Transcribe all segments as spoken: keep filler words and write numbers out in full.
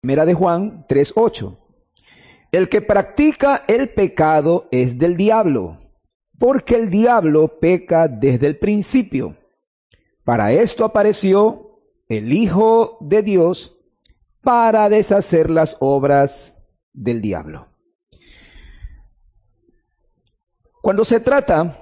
Primera de Juan tres ocho. El que practica el pecado es del diablo, porque el diablo peca desde el principio. Para esto apareció el Hijo de Dios, para deshacer las obras del diablo. Cuando se trata,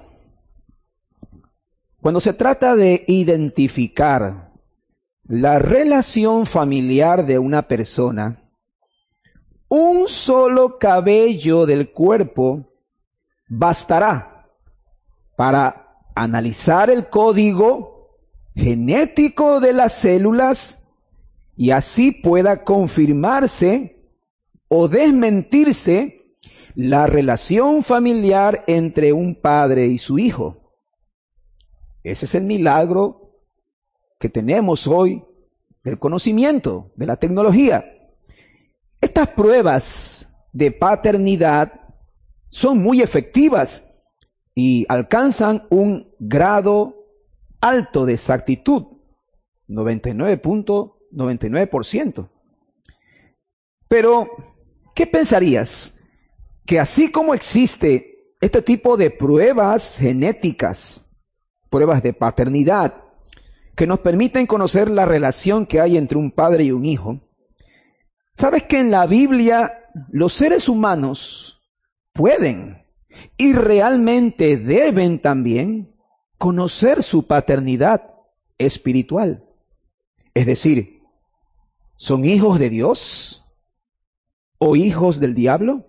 cuando se trata de identificar la relación familiar de una persona, un solo cabello del cuerpo bastará para analizar el código genético de las células y así pueda confirmarse o desmentirse la relación familiar entre un padre y su hijo. Ese es el milagro que tenemos hoy del conocimiento, de la tecnología. Estas pruebas de paternidad son muy efectivas y alcanzan un grado alto de exactitud, noventa y nueve punto noventa y nueve por ciento. Pero, ¿qué pensarías? Que así como existe este tipo de pruebas genéticas, pruebas de paternidad, que nos permiten conocer la relación que hay entre un padre y un hijo, ¿sabes que en la Biblia los seres humanos pueden y realmente deben también conocer su paternidad espiritual? Es decir, ¿son hijos de Dios o hijos del diablo?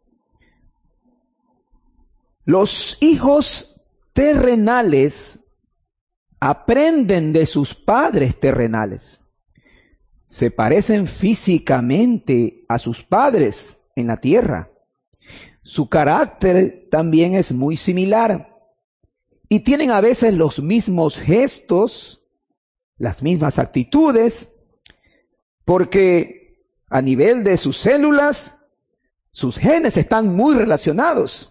Los hijos terrenales aprenden de sus padres terrenales. Se parecen físicamente a sus padres en la tierra. Su carácter también es muy similar. Y tienen a veces los mismos gestos, las mismas actitudes, porque a nivel de sus células, sus genes están muy relacionados.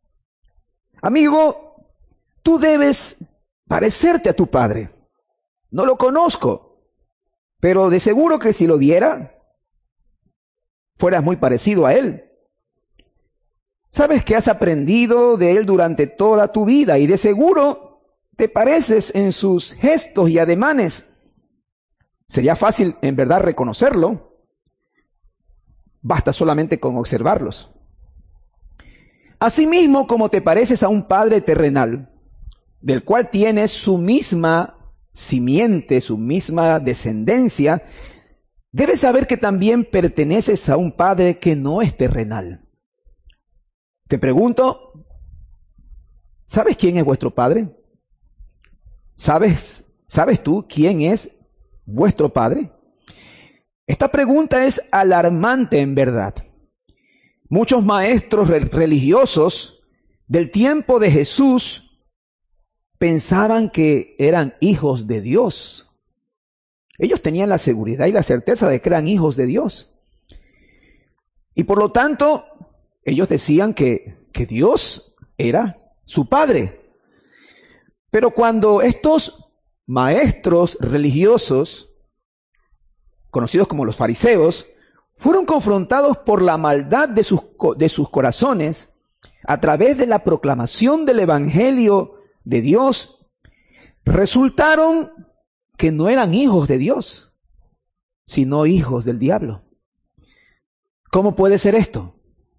Amigo, tú debes parecerte a tu padre. No lo conozco, pero de seguro que si lo viera, fueras muy parecido a él. Sabes que has aprendido de él durante toda tu vida y de seguro te pareces en sus gestos y ademanes. Sería fácil en verdad reconocerlo. Basta solamente con observarlos. Asimismo, como te pareces a un padre terrenal, del cual tienes su misma simiente, su misma descendencia, debes saber que también perteneces a un padre que no es terrenal. Te pregunto, ¿sabes quién es vuestro padre? ¿Sabes, sabes tú quién es vuestro padre? Esta pregunta es alarmante en verdad. Muchos maestros religiosos del tiempo de Jesús pensaban que eran hijos de Dios. Ellos tenían la seguridad y la certeza de que eran hijos de Dios. Y por lo tanto, ellos decían que, que Dios era su padre. Pero cuando estos maestros religiosos, conocidos como los fariseos, fueron confrontados por la maldad de sus, de sus corazones a través de la proclamación del Evangelio de Dios, resultaron que no eran hijos de Dios, sino hijos del diablo. ¿Cómo puede ser esto?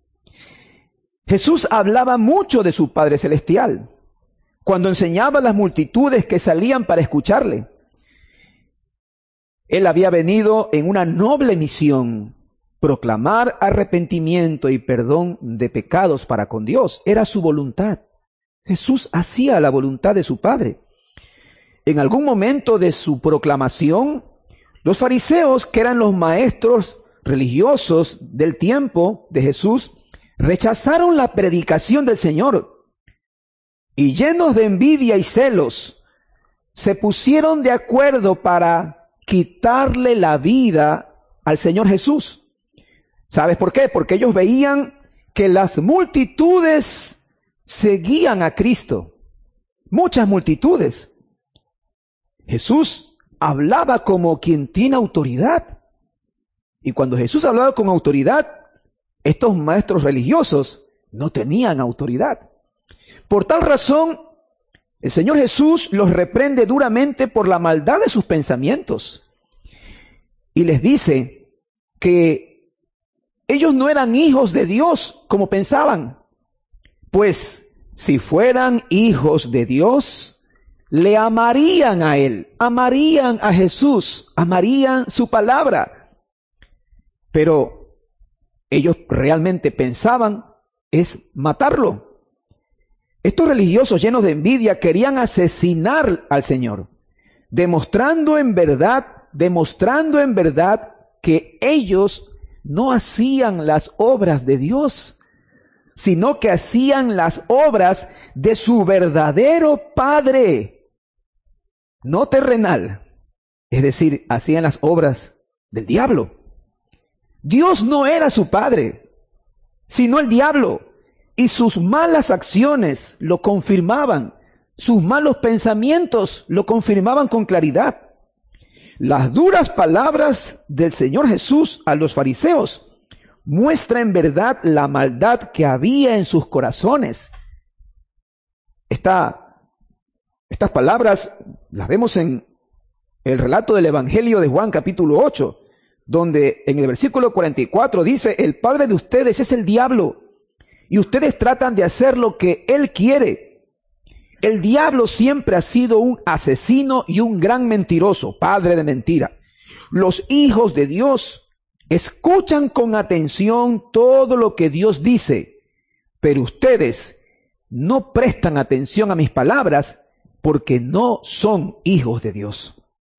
Jesús hablaba mucho de su Padre Celestial cuando enseñaba a las multitudes que salían para escucharle. Él había venido en una noble misión, proclamar arrepentimiento y perdón de pecados para con Dios. Era su voluntad. Jesús hacía la voluntad de su Padre. En algún momento de su proclamación, los fariseos, que eran los maestros religiosos del tiempo de Jesús, rechazaron la predicación del Señor y, llenos de envidia y celos, se pusieron de acuerdo para quitarle la vida al Señor Jesús. ¿Sabes por qué? Porque ellos veían que las multitudes seguían a Cristo. Muchas multitudes. Jesús hablaba como quien tiene autoridad. Y cuando Jesús hablaba con autoridad, estos maestros religiosos no tenían autoridad. Por tal razón, el Señor Jesús los reprende duramente por la maldad de sus pensamientos. Y les dice que ellos no eran hijos de Dios como pensaban. Pues si fueran hijos de Dios, le amarían a Él, amarían a Jesús, amarían su palabra. Pero ellos realmente pensaban es matarlo. Estos religiosos llenos de envidia querían asesinar al Señor, demostrando en verdad, demostrando en verdad que ellos no hacían las obras de Dios, sino que hacían las obras de su verdadero Padre, no terrenal, es decir, hacían las obras del diablo. Dios no era su Padre, sino el diablo. Y sus malas acciones lo confirmaban, sus malos pensamientos lo confirmaban con claridad. Las duras palabras del Señor Jesús a los fariseos muestran en verdad la maldad que había en sus corazones. Esta, estas palabras las vemos en el relato del Evangelio de Juan capítulo ocho, donde en el versículo cuarenta y cuatro dice: el padre de ustedes es el diablo, y ustedes tratan de hacer lo que él quiere. El diablo siempre ha sido un asesino y un gran mentiroso, padre de mentira. Los hijos de Dios escuchan con atención todo lo que Dios dice, pero ustedes no prestan atención a mis palabras porque no son hijos de Dios.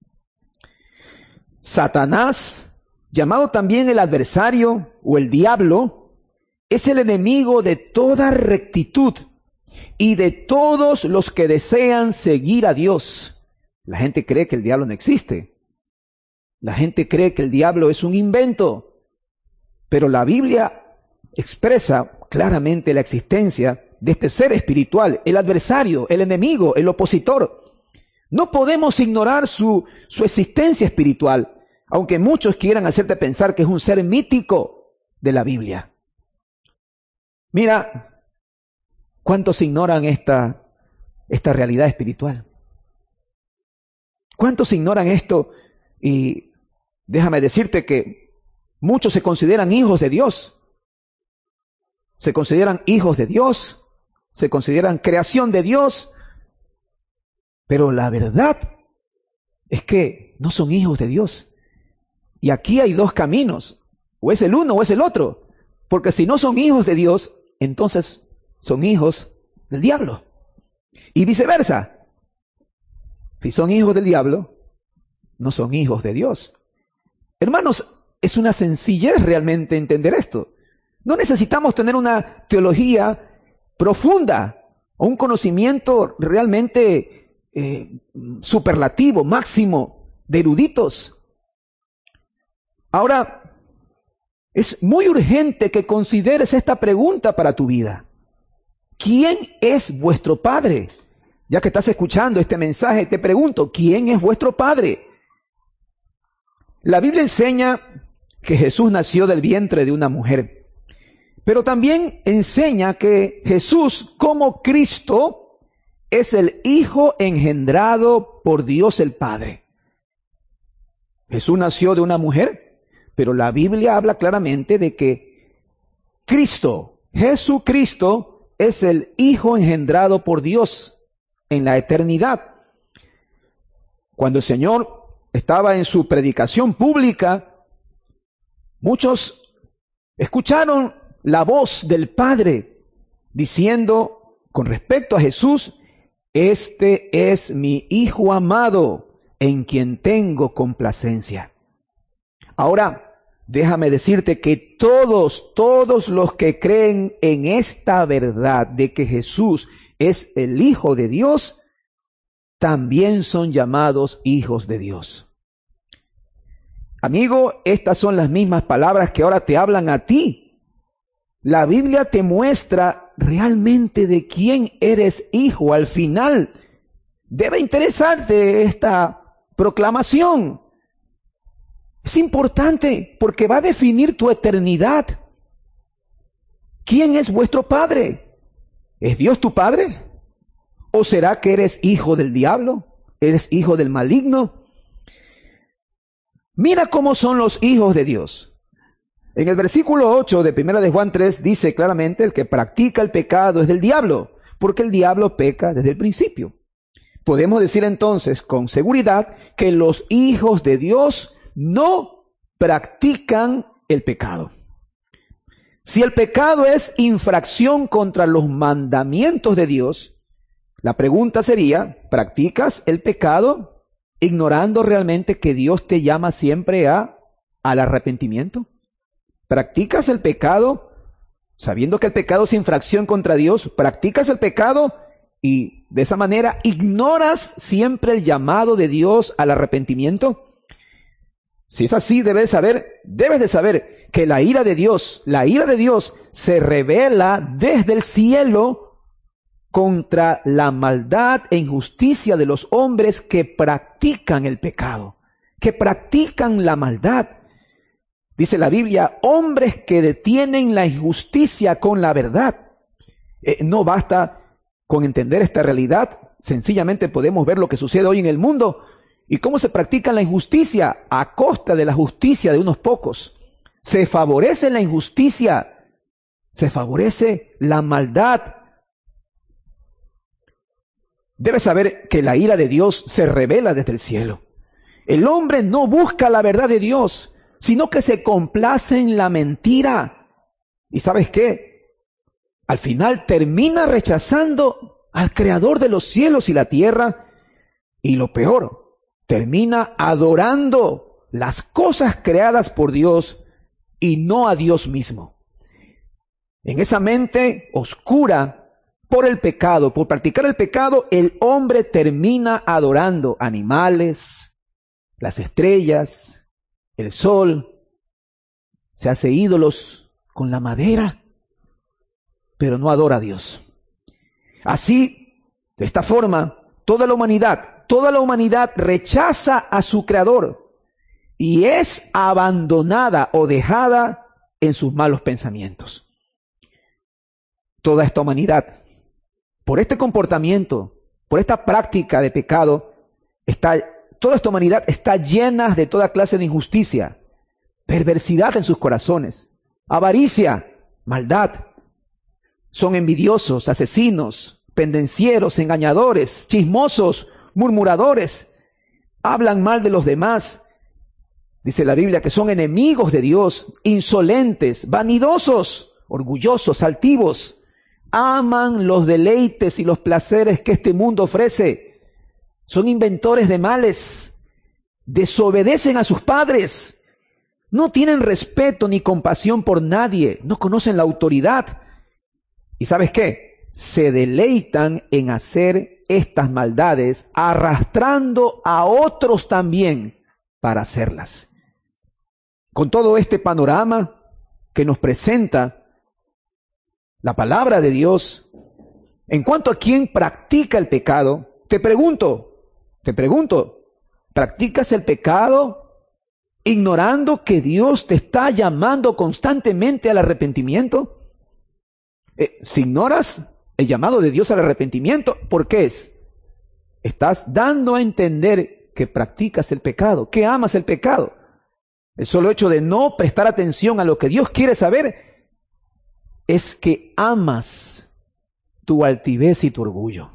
Satanás, llamado también el adversario o el diablo, es el enemigo de toda rectitud y de todos los que desean seguir a Dios. La gente cree que el diablo no existe. La gente cree que el diablo es un invento. Pero la Biblia expresa claramente la existencia de este ser espiritual, el adversario, el enemigo, el opositor. No podemos ignorar su, su existencia espiritual, aunque muchos quieran hacerte pensar que es un ser mítico de la Biblia. Mira, ¿cuántos ignoran esta, esta realidad espiritual? ¿Cuántos ignoran esto? Y déjame decirte que muchos se consideran hijos de Dios. Se consideran hijos de Dios, se consideran creación de Dios, pero la verdad es que no son hijos de Dios. Y aquí hay dos caminos, o es el uno o es el otro, porque si no son hijos de Dios, entonces son hijos del diablo. Y viceversa. Si son hijos del diablo, no son hijos de Dios. Hermanos, es una sencillez realmente entender esto. No necesitamos tener una teología profunda o un conocimiento realmente eh, superlativo, máximo, de eruditos. Ahora, es muy urgente que consideres esta pregunta para tu vida. ¿Quién es vuestro Padre? Ya que estás escuchando este mensaje, te pregunto, ¿quién es vuestro Padre? La Biblia enseña que Jesús nació del vientre de una mujer, pero también enseña que Jesús, como Cristo, es el Hijo engendrado por Dios el Padre. Jesús nació de una mujer, pero la Biblia habla claramente de que Cristo, Jesucristo, es el Hijo engendrado por Dios en la eternidad. Cuando el Señor estaba en su predicación pública, muchos escucharon la voz del Padre diciendo con respecto a Jesús: este es mi Hijo amado, en quien tengo complacencia. Ahora, déjame decirte que todos, todos los que creen en esta verdad de que Jesús es el Hijo de Dios, también son llamados hijos de Dios. Amigo, estas son las mismas palabras que ahora te hablan a ti. La Biblia te muestra realmente de quién eres hijo. Al final, debe interesarte esta proclamación. Es importante porque va a definir tu eternidad. ¿Quién es vuestro padre? ¿Es Dios tu padre? ¿O será que eres hijo del diablo? ¿Eres hijo del maligno? Mira cómo son los hijos de Dios. En el versículo ocho de Primera de Juan tres dice claramente: el que practica el pecado es del diablo, porque el diablo peca desde el principio. Podemos decir entonces con seguridad que los hijos de Dios no practican el pecado. Si el pecado es infracción contra los mandamientos de Dios, la pregunta sería: ¿practicas el pecado ignorando realmente que Dios te llama siempre a, al arrepentimiento? ¿Practicas el pecado sabiendo que el pecado es infracción contra Dios? ¿Practicas el pecado y de esa manera ignoras siempre el llamado de Dios al arrepentimiento? Si es así, debes saber, debes de saber que la ira de Dios, la ira de Dios se revela desde el cielo contra la maldad e injusticia de los hombres que practican el pecado, que practican la maldad. Dice la Biblia: hombres que detienen la injusticia con la verdad. Eh, no basta con entender esta realidad, sencillamente podemos ver lo que sucede hoy en el mundo y cómo se practica la injusticia a costa de la justicia de unos pocos. Se favorece la injusticia, se favorece la maldad. Debes saber que la ira de Dios se revela desde el cielo. El hombre no busca la verdad de Dios, sino que se complace en la mentira. ¿Y sabes qué? Al final termina rechazando al Creador de los cielos y la tierra. Y lo peor, termina adorando las cosas creadas por Dios y no a Dios mismo. En esa mente oscura por el pecado, por practicar el pecado, el hombre termina adorando animales, las estrellas, el sol. Se hace ídolos con la madera, pero no adora a Dios. Así, de esta forma, toda la humanidad, toda la humanidad rechaza a su Creador y es abandonada o dejada en sus malos pensamientos. Toda esta humanidad, por este comportamiento, por esta práctica de pecado, está, toda esta humanidad está llena de toda clase de injusticia, perversidad en sus corazones, avaricia, maldad. Son envidiosos, asesinos, pendencieros, engañadores, chismosos, murmuradores. Hablan mal de los demás. Dice la Biblia que son enemigos de Dios, insolentes, vanidosos, orgullosos, altivos. Aman los deleites y los placeres que este mundo ofrece. Son inventores de males. Desobedecen a sus padres. No tienen respeto ni compasión por nadie. No conocen la autoridad. ¿Y sabes qué? Se deleitan en hacer estas maldades, arrastrando a otros también para hacerlas. Con todo este panorama que nos presenta la palabra de Dios, en cuanto a quien practica el pecado, te pregunto, te pregunto, ¿practicas el pecado ignorando que Dios te está llamando constantemente al arrepentimiento? Eh, si ignoras el llamado de Dios al arrepentimiento, ¿por qué es? Estás dando a entender que practicas el pecado, que amas el pecado. El solo hecho de no prestar atención a lo que Dios quiere saber es que amas tu altivez y tu orgullo.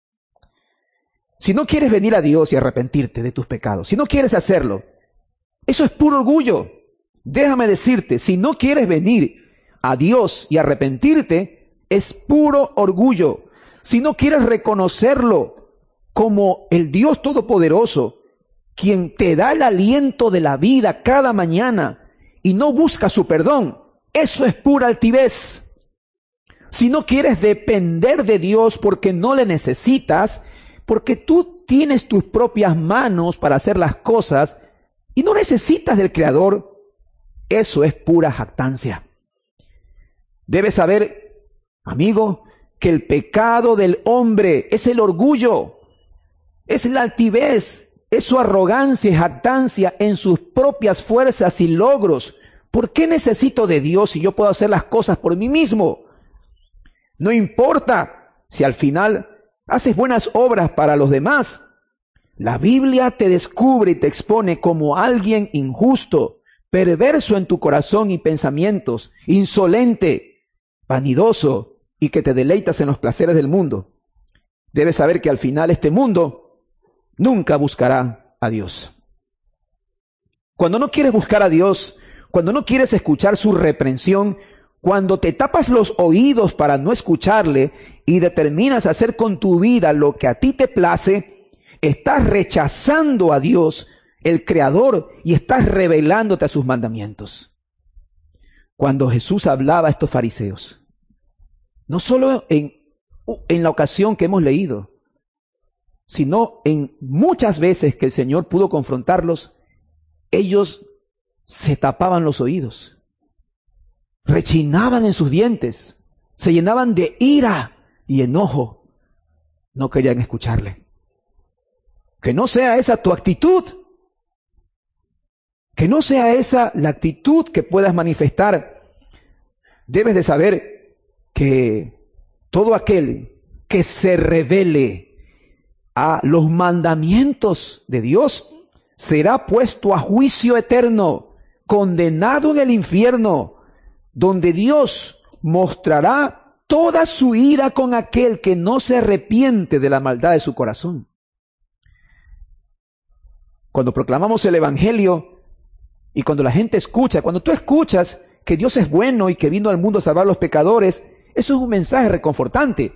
Si no quieres venir a Dios y arrepentirte de tus pecados, si no quieres hacerlo, eso es puro orgullo. Déjame decirte, si no quieres venir a Dios y arrepentirte, es puro orgullo. Si no quieres reconocerlo como el Dios Todopoderoso, quien te da el aliento de la vida cada mañana y no busca su perdón, eso es pura altivez. Si no quieres depender de Dios porque no le necesitas, porque tú tienes tus propias manos para hacer las cosas y no necesitas del Creador, eso es pura jactancia. Debes saber, amigo, que el pecado del hombre es el orgullo, es la altivez, es su arrogancia y jactancia en sus propias fuerzas y logros. ¿Por qué necesito de Dios si yo puedo hacer las cosas por mí mismo? No importa si al final haces buenas obras para los demás. La Biblia te descubre y te expone como alguien injusto, perverso en tu corazón y pensamientos, insolente, vanidoso y que te deleitas en los placeres del mundo. Debes saber que al final este mundo nunca buscará a Dios. Cuando no quieres buscar a Dios, cuando no quieres escuchar su reprensión, cuando te tapas los oídos para no escucharle y determinas hacer con tu vida lo que a ti te place, estás rechazando a Dios, el Creador, y estás rebelándote a sus mandamientos. Cuando Jesús hablaba a estos fariseos, no solo en, en la ocasión que hemos leído, sino en muchas veces que el Señor pudo confrontarlos, ellos se tapaban los oídos, rechinaban en sus dientes, se llenaban de ira y enojo. No querían escucharle. Que no sea esa tu actitud. Que no sea esa la actitud que puedas manifestar. Debes de saber que todo aquel que se revele a los mandamientos de Dios será puesto a juicio eterno, condenado en el infierno, donde Dios mostrará toda su ira con aquel que no se arrepiente de la maldad de su corazón. Cuando proclamamos el Evangelio y cuando la gente escucha, cuando tú escuchas que Dios es bueno y que vino al mundo a salvar a los pecadores, eso es un mensaje reconfortante.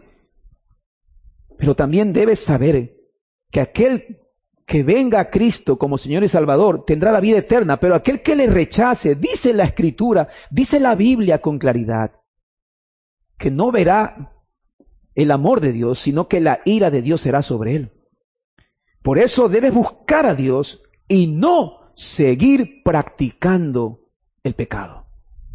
Pero también debes saber que aquel que venga a Cristo como Señor y Salvador tendrá la vida eterna, pero aquel que le rechace, dice la Escritura, dice la Biblia con claridad, que no verá el amor de Dios, sino que la ira de Dios será sobre él. Por eso debes buscar a Dios y no seguir practicando el pecado.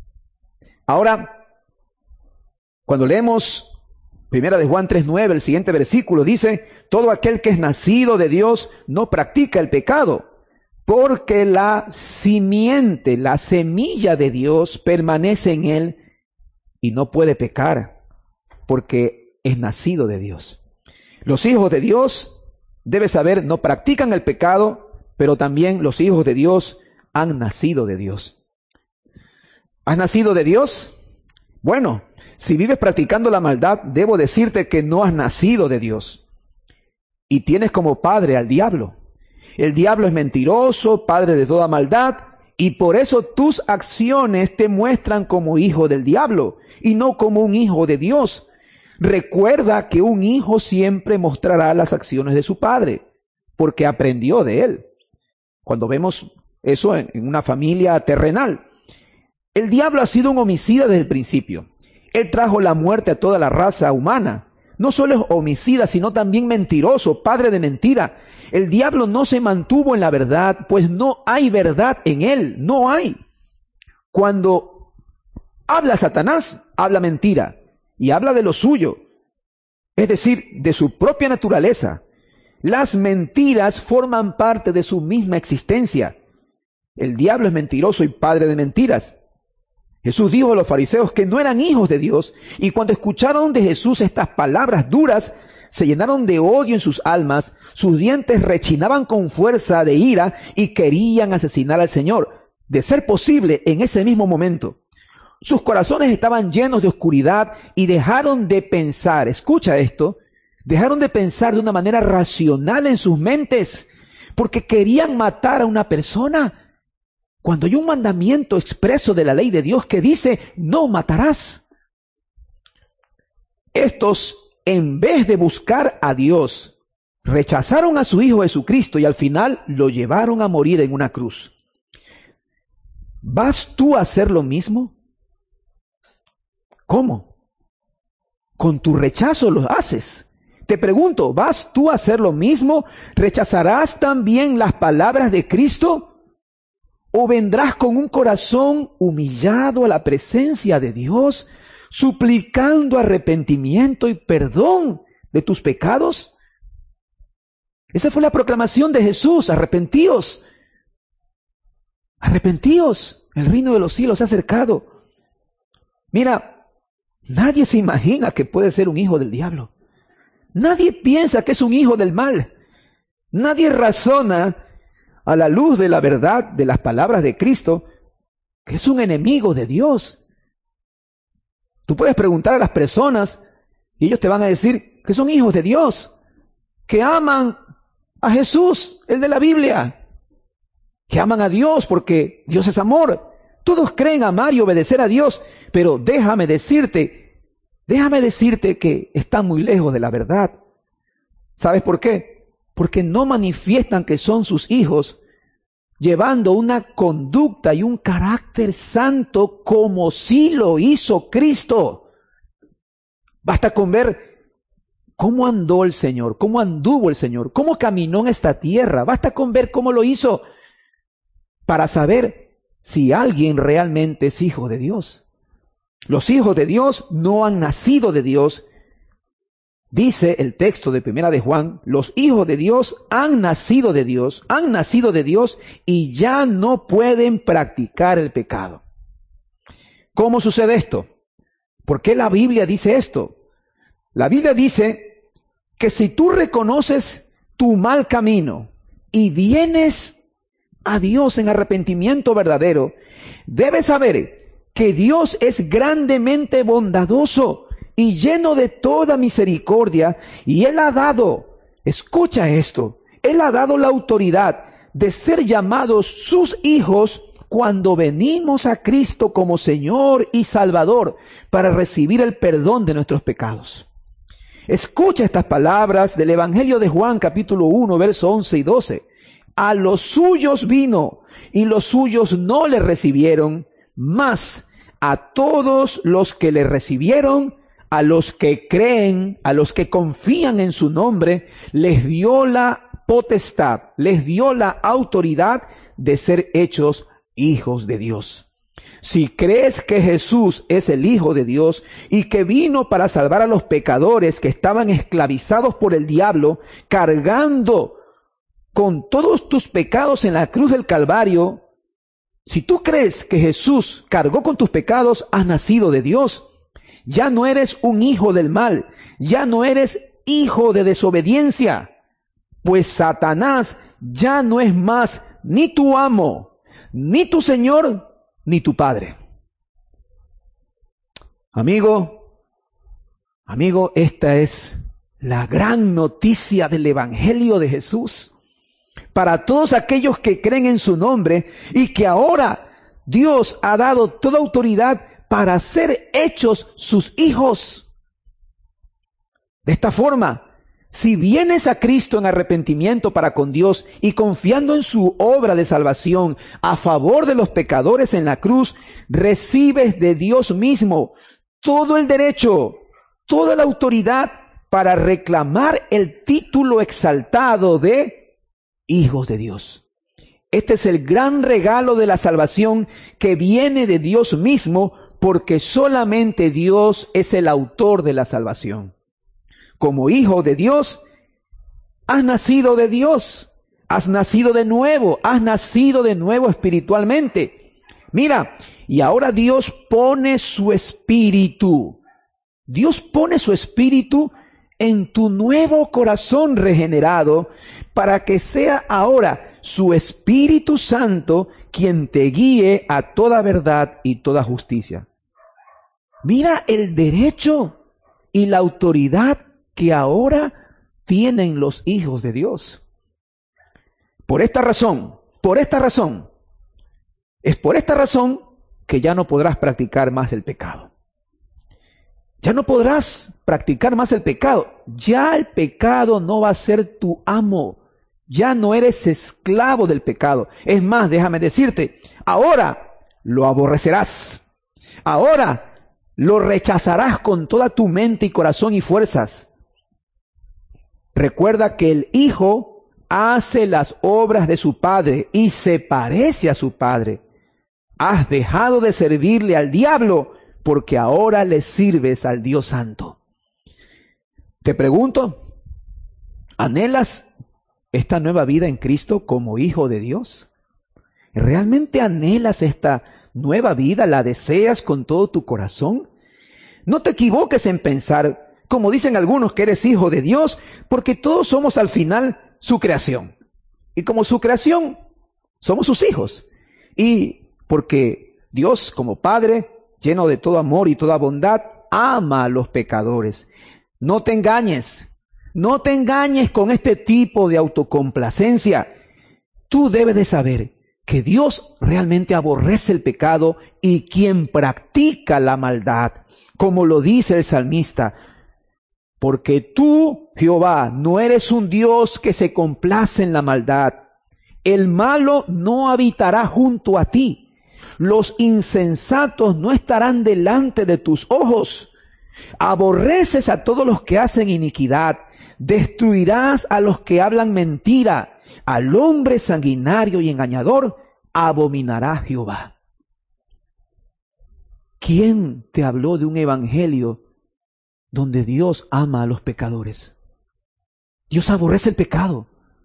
Ahora, cuando leemos Primera de Juan tres nueve, el siguiente versículo dice: todo aquel que es nacido de Dios no practica el pecado, porque la simiente, la semilla de Dios permanece en él y no puede pecar, porque es nacido de Dios. Los hijos de Dios, debes saber, no practican el pecado, pero también los hijos de Dios han nacido de Dios. ¿Has nacido de Dios? Bueno, si vives practicando la maldad, debo decirte que no has nacido de Dios. Y tienes como padre al diablo. El diablo es mentiroso, padre de toda maldad, y por eso tus acciones te muestran como hijo del diablo y no como un hijo de Dios. Recuerda que un hijo siempre mostrará las acciones de su padre, porque aprendió de él. Cuando vemos eso en una familia terrenal, el diablo ha sido un homicida desde el principio. Él trajo la muerte a toda la raza humana. No solo es homicida, sino también mentiroso, padre de mentira. El diablo no se mantuvo en la verdad, pues no hay verdad en él, no hay. Cuando habla Satanás, habla mentira y habla de lo suyo, es decir, de su propia naturaleza. Las mentiras forman parte de su misma existencia. El diablo es mentiroso y padre de mentiras. Jesús dijo a los fariseos que no eran hijos de Dios, y cuando escucharon de Jesús estas palabras duras, se llenaron de odio en sus almas, sus dientes rechinaban con fuerza de ira y querían asesinar al Señor, de ser posible en ese mismo momento. Sus corazones estaban llenos de oscuridad y dejaron de pensar, escucha esto, dejaron de pensar de una manera racional en sus mentes, porque querían matar a una persona. Cuando hay un mandamiento expreso de la ley de Dios que dice, no matarás. Estos, en vez de buscar a Dios, rechazaron a su Hijo Jesucristo y al final lo llevaron a morir en una cruz. ¿Vas tú a hacer lo mismo? ¿Cómo? Con tu rechazo lo haces. Te pregunto, ¿vas tú a hacer lo mismo? ¿Rechazarás también las palabras de Cristo? ¿O vendrás con un corazón humillado a la presencia de Dios, suplicando arrepentimiento y perdón de tus pecados? Esa fue la proclamación de Jesús. Arrepentíos. Arrepentíos. El reino de los cielos se ha acercado. Mira, nadie se imagina que puede ser un hijo del diablo. Nadie piensa que es un hijo del mal. Nadie razona a la luz de la verdad de las palabras de Cristo que es un enemigo de Dios. Tú puedes preguntar a las personas y ellos te van a decir que son hijos de Dios, que aman a Jesús, el de la Biblia, que aman a Dios porque Dios es amor. Todos creen amar y obedecer a Dios, pero déjame decirte, déjame decirte que están muy lejos de la verdad. ¿Sabes por qué? Porque no manifiestan que son sus hijos, llevando una conducta y un carácter santo como sí lo hizo Cristo. Basta con ver cómo andó el Señor, cómo anduvo el Señor, cómo caminó en esta tierra. Basta con ver cómo lo hizo para saber si alguien realmente es hijo de Dios. Los hijos de Dios no han nacido de Dios. Dice el texto de Primera de Juan, los hijos de Dios han nacido de Dios, han nacido de Dios y ya no pueden practicar el pecado. ¿Cómo sucede esto? ¿Por qué la Biblia dice esto? La Biblia dice que si tú reconoces tu mal camino y vienes a Dios en arrepentimiento verdadero, debes saber que Dios es grandemente bondadoso y lleno de toda misericordia, y Él ha dado, escucha esto, Él ha dado la autoridad de ser llamados sus hijos cuando venimos a Cristo como Señor y Salvador para recibir el perdón de nuestros pecados. Escucha estas palabras del Evangelio de Juan, capítulo uno, versos once y doce. A los suyos vino, y los suyos no le recibieron, mas a todos los que le recibieron, a los que creen, a los que confían en su nombre, les dio la potestad, les dio la autoridad de ser hechos hijos de Dios. Si crees que Jesús es el Hijo de Dios y que vino para salvar a los pecadores que estaban esclavizados por el diablo, cargando con todos tus pecados en la cruz del Calvario, si tú crees que Jesús cargó con tus pecados, has nacido de Dios. Ya no eres un hijo del mal, ya no eres hijo de desobediencia, pues Satanás ya no es más ni tu amo, ni tu Señor, ni tu Padre. Amigo, amigo, esta es la gran noticia del Evangelio de Jesús para todos aquellos que creen en su nombre y que ahora Dios ha dado toda autoridad para ser hechos sus hijos. De esta forma, si vienes a Cristo en arrepentimiento para con Dios y confiando en su obra de salvación a favor de los pecadores en la cruz, recibes de Dios mismo todo el derecho, toda la autoridad para reclamar el título exaltado de hijos de Dios. Este es el gran regalo de la salvación que viene de Dios mismo, porque solamente Dios es el autor de la salvación. Como hijo de Dios, has nacido de Dios, has nacido de nuevo, has nacido de nuevo espiritualmente. Mira, y ahora Dios pone su espíritu, Dios pone su espíritu en tu nuevo corazón regenerado para que sea ahora su Espíritu Santo quien te guíe a toda verdad y toda justicia. Mira el derecho y la autoridad que ahora tienen los hijos de Dios. Por esta razón, por esta razón, es por esta razón que ya no podrás practicar más el pecado. Ya no podrás practicar más el pecado. Ya el pecado no va a ser tu amo. Ya no eres esclavo del pecado. Es más, déjame decirte, ahora lo aborrecerás. Ahora lo rechazarás con toda tu mente y corazón y fuerzas. Recuerda que el Hijo hace las obras de su Padre y se parece a su Padre. Has dejado de servirle al diablo porque ahora le sirves al Dios Santo. Te pregunto, ¿anhelas esta nueva vida en Cristo como hijo de Dios? ¿Realmente anhelas esta nueva vida? ¿La deseas con todo tu corazón? No te equivoques en pensar, como dicen algunos, que eres hijo de Dios, porque todos somos al final su creación. Y como su creación, somos sus hijos. Y porque Dios, como Padre, lleno de todo amor y toda bondad, ama a los pecadores. No te engañes, no te engañes con este tipo de autocomplacencia. Tú debes de saber que Dios realmente aborrece el pecado y quien practica la maldad, como lo dice el salmista, porque tú, Jehová, no eres un Dios que se complace en la maldad. El malo no habitará junto a ti. Los insensatos no estarán delante de tus ojos. Aborreces a todos los que hacen iniquidad. Destruirás a los que hablan mentira. Al hombre sanguinario y engañador abominará Jehová. ¿Quién te habló de un evangelio donde Dios ama a los pecadores? Dios aborrece el pecado.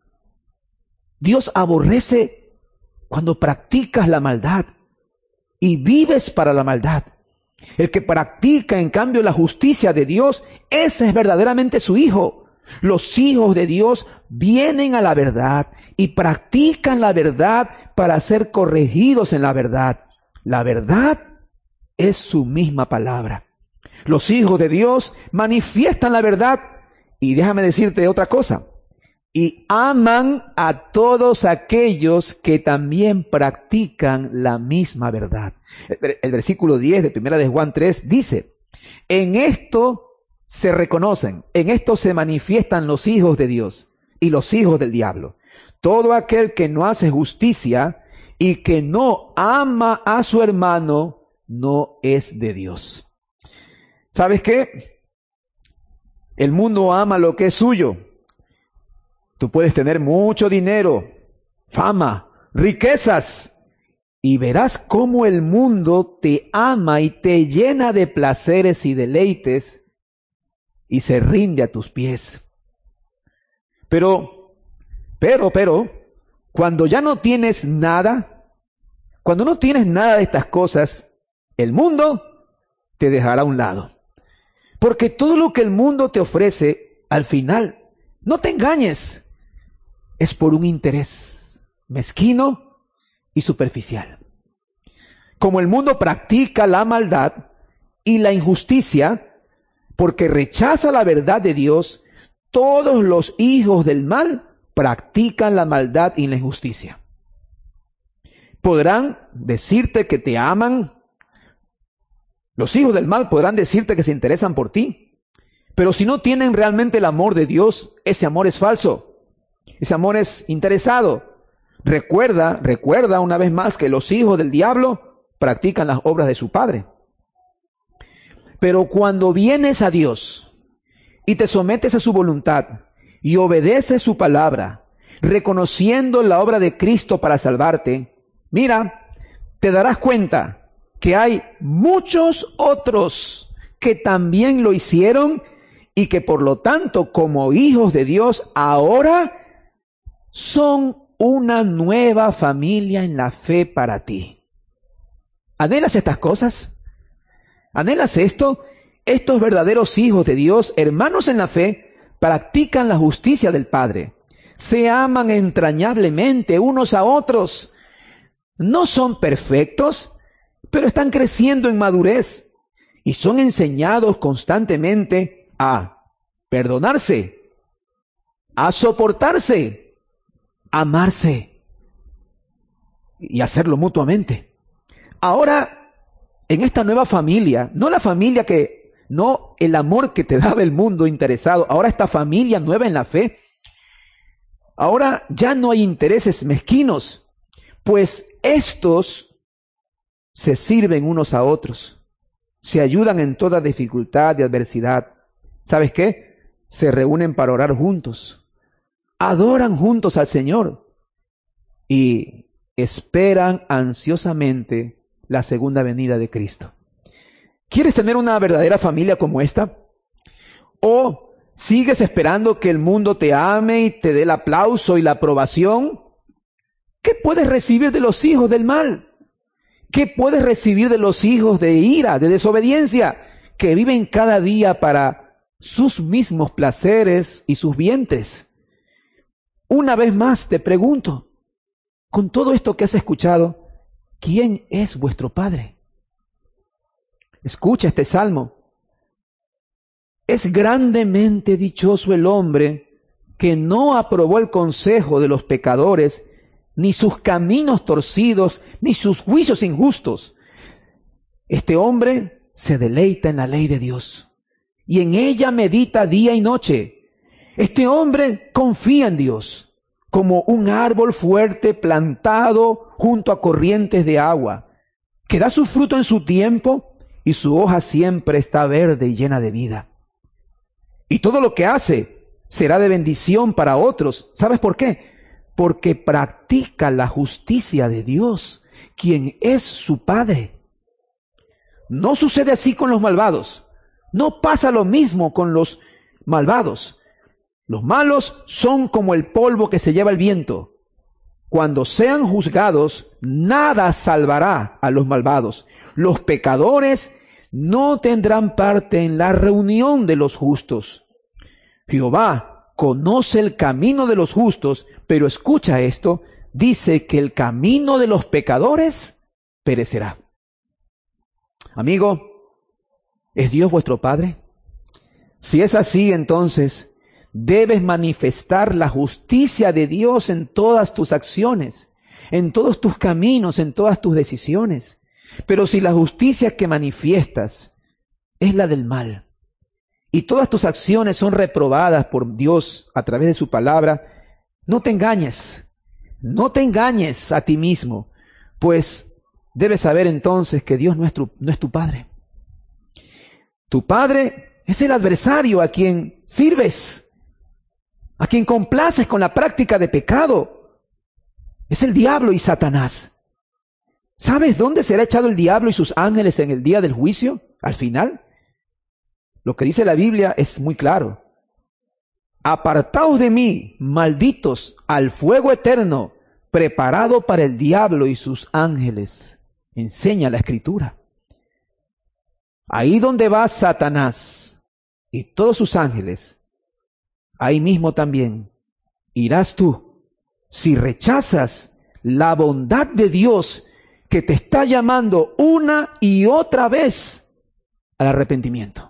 Dios aborrece cuando practicas la maldad y vives para la maldad. El que practica, en cambio, la justicia de Dios, ese es verdaderamente su hijo. Los hijos de Dios vienen a la verdad y practican la verdad para ser corregidos en la verdad. La verdad es su misma palabra. Los hijos de Dios manifiestan la verdad y déjame decirte otra cosa. Y aman a todos aquellos que también practican la misma verdad. El, el versículo diez de primera de Juan tres dice, en esto se reconocen, en esto se manifiestan los hijos de Dios y los hijos del diablo. Todo aquel que no hace justicia y que no ama a su hermano no es de Dios. ¿Sabes qué? El mundo ama lo que es suyo. Tú puedes tener mucho dinero, fama, riquezas, y verás cómo el mundo te ama y te llena de placeres y deleites y se rinde a tus pies. Pero, pero, pero, cuando ya no tienes nada, cuando no tienes nada de estas cosas, el mundo te dejará a un lado. Porque todo lo que el mundo te ofrece, al final, no te engañes, es por un interés mezquino y superficial. Como el mundo practica la maldad y la injusticia, porque rechaza la verdad de Dios, todos los hijos del mal practican la maldad y la injusticia. Podrán decirte que te aman, los hijos del mal podrán decirte que se interesan por ti, pero si no tienen realmente el amor de Dios, ese amor es falso. Ese amor es interesado. Recuerda, recuerda una vez más que los hijos del diablo practican las obras de su padre. Pero cuando vienes a Dios y te sometes a su voluntad y obedeces su palabra, reconociendo la obra de Cristo para salvarte, mira, te darás cuenta que hay muchos otros que también lo hicieron y que por lo tanto, como hijos de Dios, ahora son una nueva familia en la fe para ti. ¿Anhelas estas cosas? ¿Anhelas esto? Estos verdaderos hijos de Dios, hermanos en la fe, practican la justicia del Padre. Se aman entrañablemente unos a otros. No son perfectos, pero están creciendo en madurez y son enseñados constantemente a perdonarse, a soportarse, amarse y hacerlo mutuamente. Ahora, en esta nueva familia, no la familia que, no el amor que te daba el mundo interesado, ahora esta familia nueva en la fe, ahora ya no hay intereses mezquinos, pues estos se sirven unos a otros, se ayudan en toda dificultad y adversidad. ¿Sabes qué? Se reúnen para orar juntos. Adoran juntos al Señor y esperan ansiosamente la segunda venida de Cristo. ¿Quieres tener una verdadera familia como esta? ¿O ¿Sigues esperando que el mundo te ame y te dé el aplauso y la aprobación? ¿Qué puedes recibir de los hijos del mal? ¿Qué puedes recibir de los hijos de ira, de desobediencia, que viven cada día para sus mismos placeres y sus vientres? Una vez más te pregunto, con todo esto que has escuchado, ¿quién es vuestro Padre? Escucha este salmo. Es grandemente dichoso el hombre que no aprobó el consejo de los pecadores, ni sus caminos torcidos, ni sus juicios injustos. Este hombre se deleita en la ley de Dios y en ella medita día y noche. Este hombre confía en Dios como un árbol fuerte plantado junto a corrientes de agua, que da su fruto en su tiempo y su hoja siempre está verde y llena de vida. Y todo lo que hace será de bendición para otros. ¿Sabes por qué? Porque practica la justicia de Dios, quien es su Padre. No sucede así con los malvados. No pasa lo mismo con los malvados. Los malos son como el polvo que se lleva el viento. Cuando sean juzgados, nada salvará a los malvados. Los pecadores no tendrán parte en la reunión de los justos. Jehová conoce el camino de los justos, pero escucha esto, dice que el camino de los pecadores perecerá. Amigo, ¿es Dios vuestro Padre? Si es así, entonces debes manifestar la justicia de Dios en todas tus acciones, en todos tus caminos, en todas tus decisiones. Pero si la justicia que manifiestas es la del mal, y todas tus acciones son reprobadas por Dios a través de su palabra, no te engañes, no te engañes a ti mismo, pues debes saber entonces que Dios no es tu, no es tu Padre. Tu Padre es el adversario a quien sirves, a quien complaces con la práctica de pecado. Es el diablo y Satanás. ¿Sabes dónde será echado el diablo y sus ángeles en el día del juicio? Al final. Lo que dice la Biblia es muy claro. Apartaos de mí, malditos, al fuego eterno, preparado para el diablo y sus ángeles. Enseña la Escritura. Ahí donde va Satanás y todos sus ángeles, ahí mismo también irás tú, si rechazas la bondad de Dios que te está llamando una y otra vez al arrepentimiento.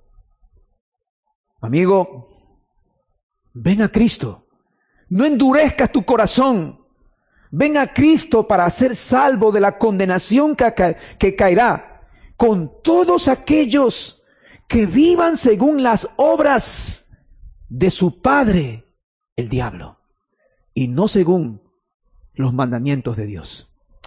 Amigo, ven a Cristo. No endurezcas tu corazón. Ven a Cristo para ser salvo de la condenación que, ca- que caerá con todos aquellos que vivan según las obras de su padre, el diablo, y no según los mandamientos de Dios.